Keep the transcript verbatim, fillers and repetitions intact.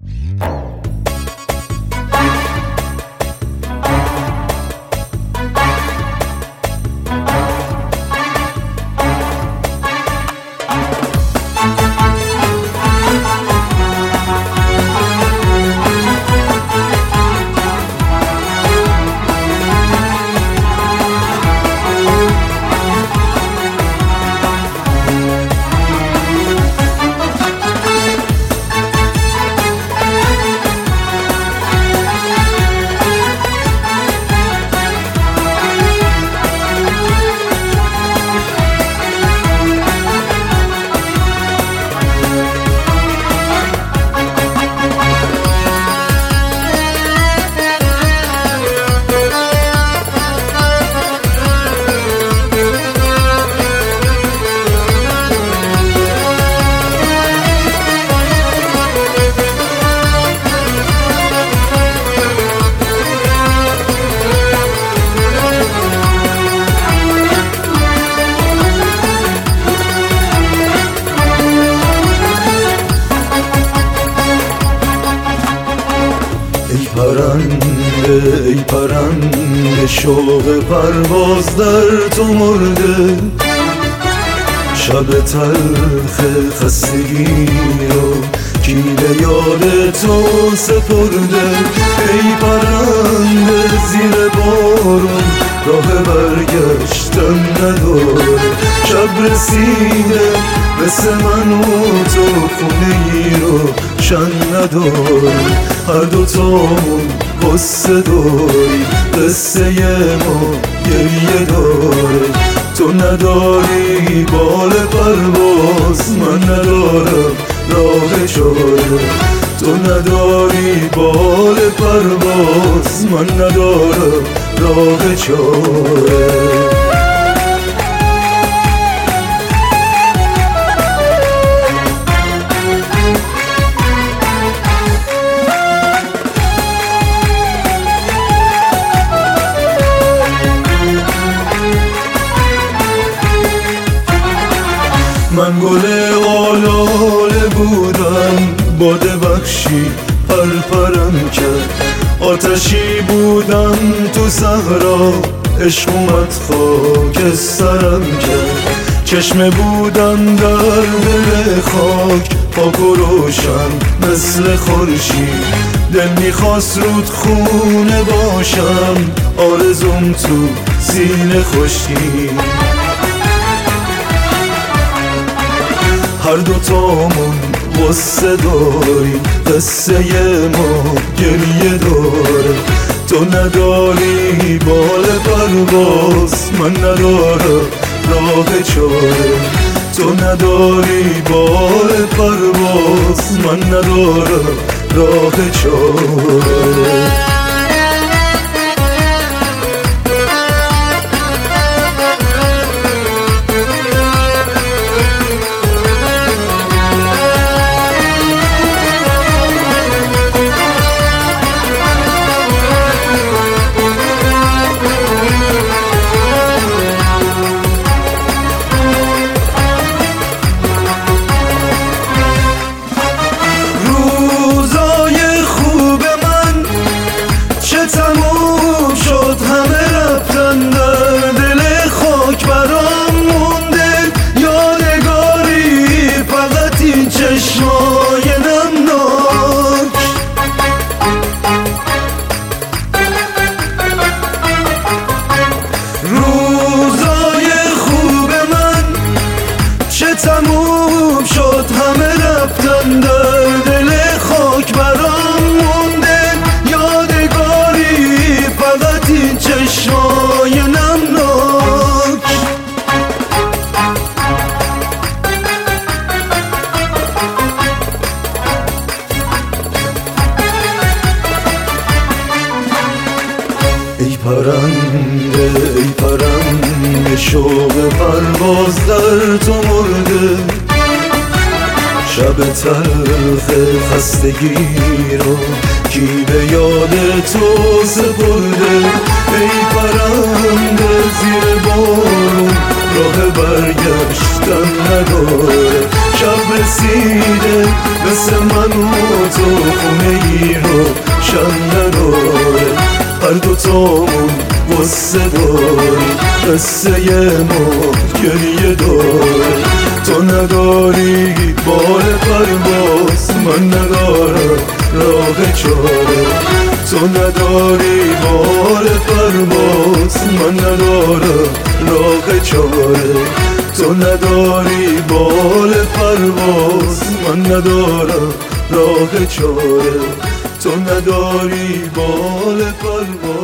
پرنده ای پرنده شوق پرواز در تو مرده، شب تلخ خستگی رو کی به یاد تو سپرده. ای پرنده زیر بارون راه برگشتن نداره، شب رسیده مثل من و تو خونه ای رو شن نداره. هر دوتامون قصه داری، قصه ما گریه داره. تو نداری بال پرواز، من ندارم راه چاره. تو نداری بال پرواز، من ندارم راه چاره. من گل آلاله بودم، باد بخشی پرپرم کرد. آتشی بودم تو صحرا، عشق اومد خاک سرم کرد. چشمه بودم در دل خاک، پاک و روشن مثل خورشید. دل میخواست رود خونه باشم، آرزوم تو سینه خشکید. هر دوتامون قصه داریم، قصه ما گریه داره. تو نداری بال پرواز، من ندارم راه چاره. تو نداری بال پرواز، من ندارم راه چاره. تموم شد همه رفتن، در دل خاک برام مونده یادگاری فقط این چشمای نمناک. ای پرنده ای پرنده شوق پرواز در تو مرده، شب تلخ خستگی رو کی به یاد تو سپرده. ای پرنده زیر بارون راه برگشتن نداره، شب رسیده مثل من و تو خونه ای رو شم نداره هر دوتامون قصه داری قصه ما گریه داره تو نداری بال پرواز من ندارم راه چاره تو نداری بال پرواز من ندارم راه چاره تو نداری بال پرواز من ندارم راه چاره تو نداری بال پرواز